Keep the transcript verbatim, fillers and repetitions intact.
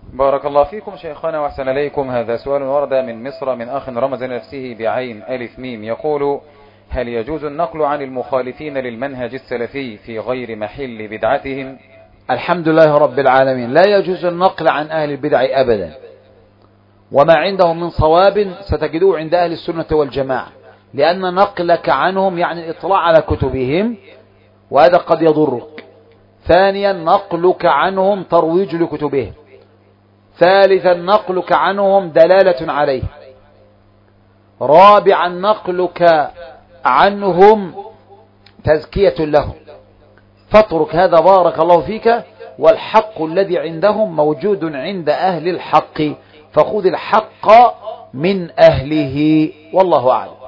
بارك الله فيكم شيخنا وأحسن إليكم. هذا سؤال ورد من مصر من أخ رمز نفسه بعين ألف ميم، يقول: هل يجوز النقل عن المخالفين للمنهج السلفي في غير محل بدعتهم؟ الحمد لله رب العالمين، لا يجوز النقل عن أهل البدع أبدا، وما عندهم من صواب ستجدوه عند أهل السنة والجماعة، لأن نقلك عنهم يعني الإطلاع على كتبهم، وهذا قد يضرك. ثانيا نقلك عنهم ترويج لكتبهم. ثالثا نقلك عنهم دلالة عليه. رابعا نقلك عنهم تزكية لهم. فاترك هذا بارك الله فيك، والحق الذي عندهم موجود عند أهل الحق، فخذ الحق من أهله، والله أعلم.